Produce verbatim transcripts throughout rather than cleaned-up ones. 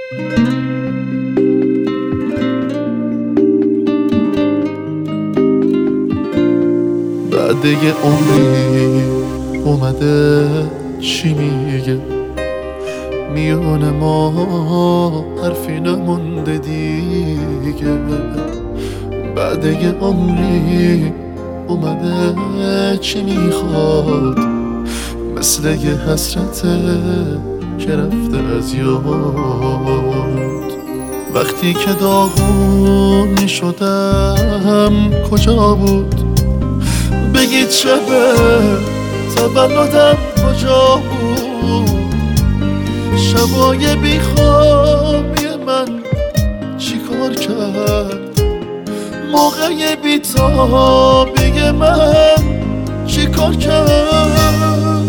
بعد یه عمری اومده چی میگه، میونه ما حرفی نمونده دیگه. بعد یه عمری اومده چی میخواد، مثل یه حسرته که رفته از یاد. وقتی که داغون میشدم کجا بود، بگید شبه تولدم کجا بود. شبای بیخوابی من چی کار کرد، موقع بیتابی من چی کار کرد.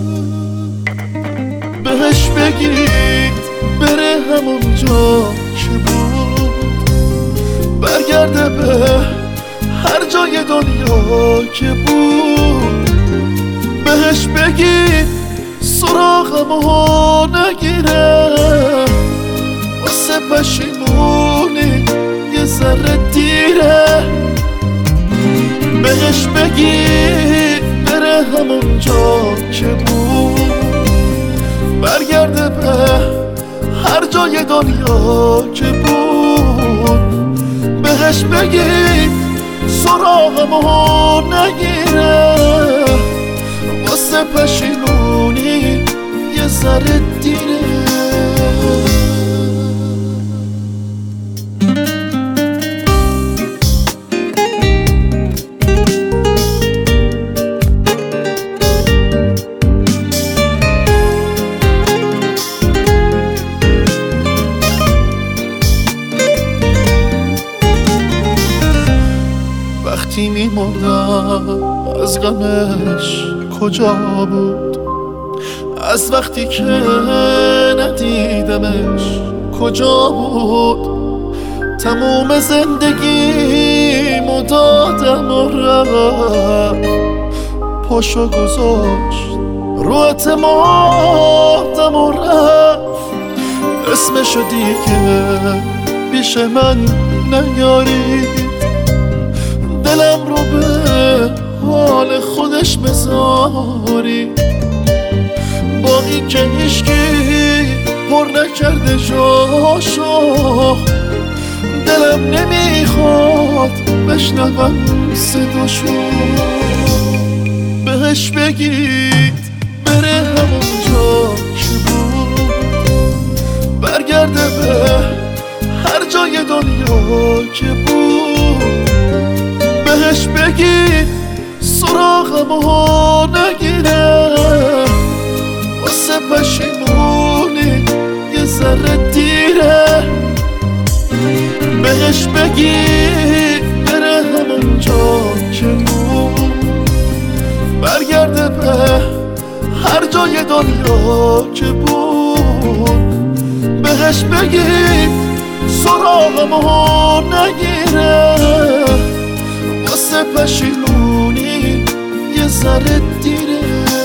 بهش بگید بره همون جا که بود، برگرده به هر جای دنیا که بود. بهش بگید سراغمو نگیره، واسه پشیمونی یه ذره دیره. بهش بگید بره همون جا که بود، برگرده به هر جای دنیا که بود. بهش بگید سراغمو نگیره، واسه پشیمونی یه ذره دیره. وقتی میمردم از غمش کجا بود، از وقتی که ندیدمش کجا بود. تموم زندگیمو دادم و رفت، پاشو گذاشت رو اعتمادم و رفت. اسمشو دیگه پیش من نیارید، دلم رو به حال خودش بذاری. با این که هیچکی پر نکرده جاشو، دلم نمیخواد بشنوم صداشو. بهش بگید بره همون جا که بود، برگرده به هر جای دنیا که بود. بهش بگید سراغمو نگیره، واسه پشیمونی یه ذره دیره. بهش بگید بره همون جا که بود، برگرده به هر جای دنیا که بود. بهش بگید سراغمو نگیره، واسه پشیمونی یه ذره دیره.